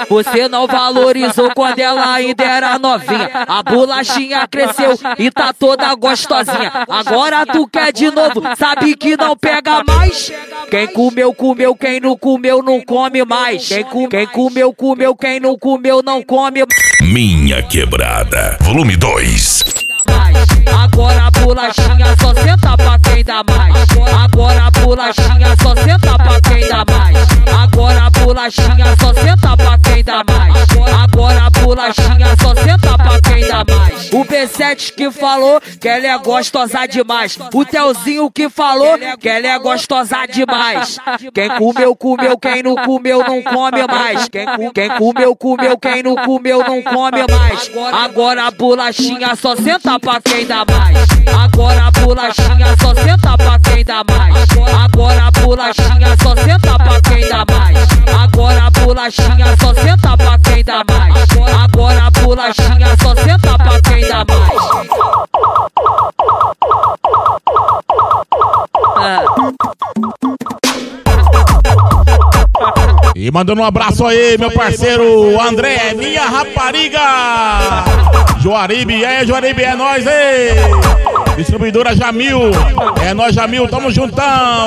Você não valorizou quando ela ainda era novinha. A bolachinha cresceu e tá toda gostosinha. Agora tu quer de novo, sabe que não pega mais. Quem comeu, comeu, quem não comeu, não come mais. Quem comeu, comeu, quem não comeu, não come mais. Minha Quebrada, volume 2. Agora a bolachinha só senta pra quem dá mais. Agora a bolachinha só senta pra quem dá mais. Agora a bolachinha só senta pra quem dá mais. Agora a bolachinha só senta pra quem dá mais. O B7 que falou que ela é gostosa demais. O Telzinho que falou que ela é gostosa demais. Quem comeu, comeu, quem não comeu, não come mais. Quem comeu, comeu, quem não comeu, não come mais. Agora a bolachinha só senta pra quem dá mais. Agora a bolachinha só senta pra quem dá mais. Agora a bolachinha só senta pra quem dá mais. Agora a bolachinha só senta pra quem dá mais. Agora a bolachinha só senta pra quem dá mais. E mandando um abraço aí, meu parceiro André, minha rapariga Juaribe, aí Juaribe, é nóis, ei. Distribuidora Jamil, é nóis Jamil, tamo juntão.